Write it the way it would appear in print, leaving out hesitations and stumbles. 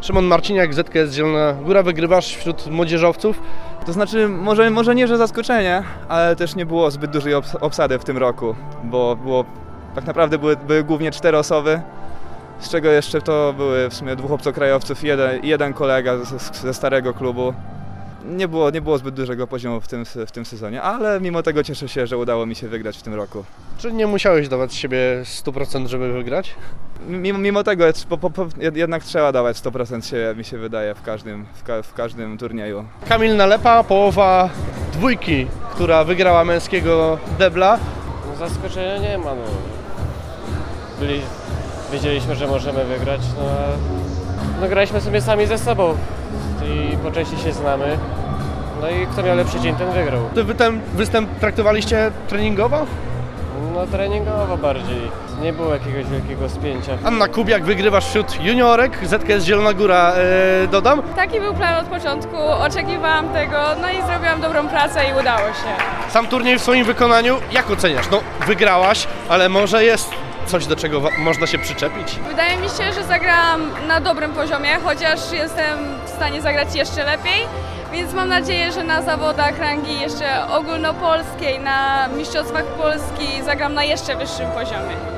Szymon Marciniak, ZKS Zielona Góra, wygrywasz wśród młodzieżowców. To znaczy, może nie, że zaskoczenie, ale też nie było zbyt dużej obsady w tym roku, bo tak naprawdę były głównie 4 osoby, z czego jeszcze to były w sumie 2 obcokrajowców i jeden kolega ze starego klubu. Nie było zbyt dużego poziomu w tym sezonie, ale mimo tego cieszę się, że udało mi się wygrać w tym roku. Czy nie musiałeś dawać z siebie 100%, żeby wygrać? Mimo tego jednak trzeba dawać 100% siebie, mi się wydaje, w każdym turnieju. Kamil Nalepa, połowa dwójki, która wygrała męskiego debla. No, zaskoczenia nie ma. Wiedzieliśmy, że możemy wygrać, no graliśmy sobie sami ze sobą i po części się znamy. No i kto miał lepszy dzień, ten wygrał. Ten występ traktowaliście treningowo? No treningowo bardziej. Nie było jakiegoś wielkiego spięcia. Anna Kubiak, wygrywasz wśród juniorek, ZKS Zielona Góra, dodam. Taki był plan od początku, oczekiwałam tego, no i zrobiłam dobrą pracę i udało się. Sam turniej w swoim wykonaniu, jak oceniasz? No, wygrałaś, ale może jest coś, do czego można się przyczepić? Wydaje mi się, że zagrałam na dobrym poziomie, chociaż jestem w stanie zagrać jeszcze lepiej, więc mam nadzieję, że na zawodach rangi jeszcze ogólnopolskiej, na mistrzostwach Polski zagram na jeszcze wyższym poziomie.